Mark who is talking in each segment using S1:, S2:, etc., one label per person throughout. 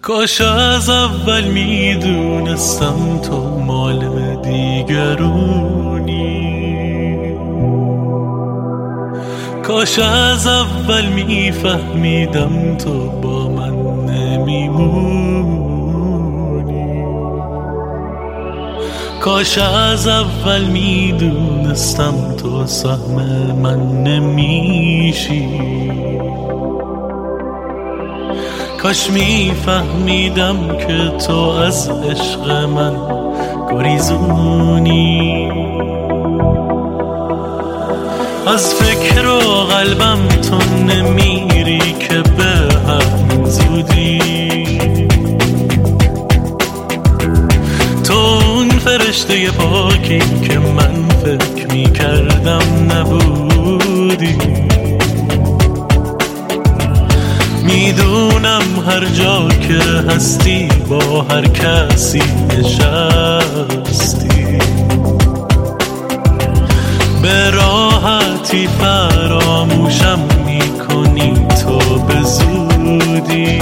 S1: کاش از اول میدونستم تو مال دیگرونی، کاش از اول میفهمیدم تو با من نمیمونی، کاش از اول میدونستم تو سهم من نمیشی، کاش میفهمیدم که تو از عشق من گریزونی. از فکر و قلبم تو نمیری که به همین زودی، تو اون فرشته پاکی که من فکر میکردم نبودی. میدونم هر جا که هستی با هر کسی نشستی، به راحتی فراموشم میکنی تو به زودی.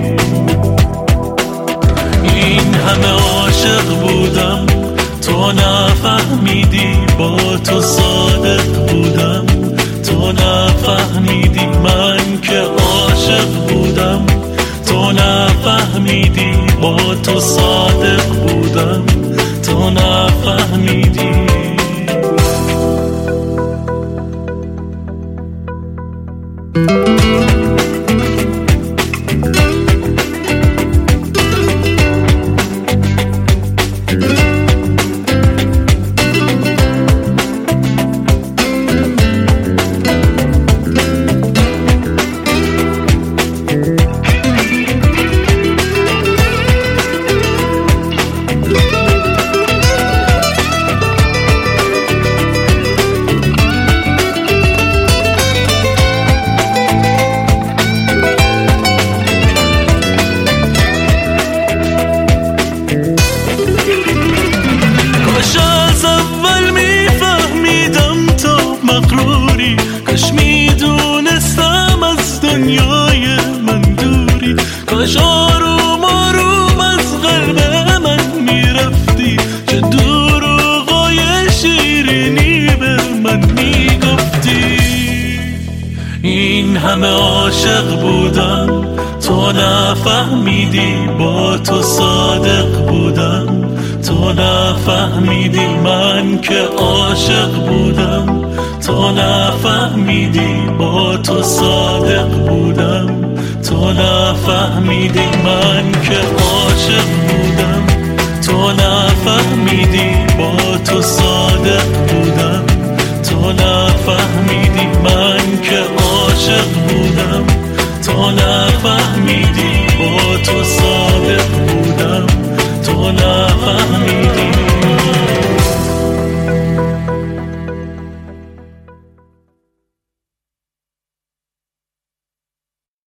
S1: این همه عاشق بودم تو نفهمیدی، با تو صادق بودم تو نفهمیدی، من که عاشق بودم تو نفهمیدی، با تو صادق بودم تو نفهمیدی. کاش میدونستم از دنیای من دوری، کاش آروم آروم از قلب من میرفتی، چه دروغای شیرینی به من میگفتی. این همه عاشق بودم تو نفهمیدی، با تو صادق بودم تو نفهمیدی، من که عاشق بودم تو نفهمیدی، با تو صادق بودم تو نفهمیدی، من که عاشق بودم تو نفهمیدی، با تو صادق بودم تو نفهمیدی، من که عاشق بودم تو نفهمیدی، با تو صادق بودم تو نفهمیدی.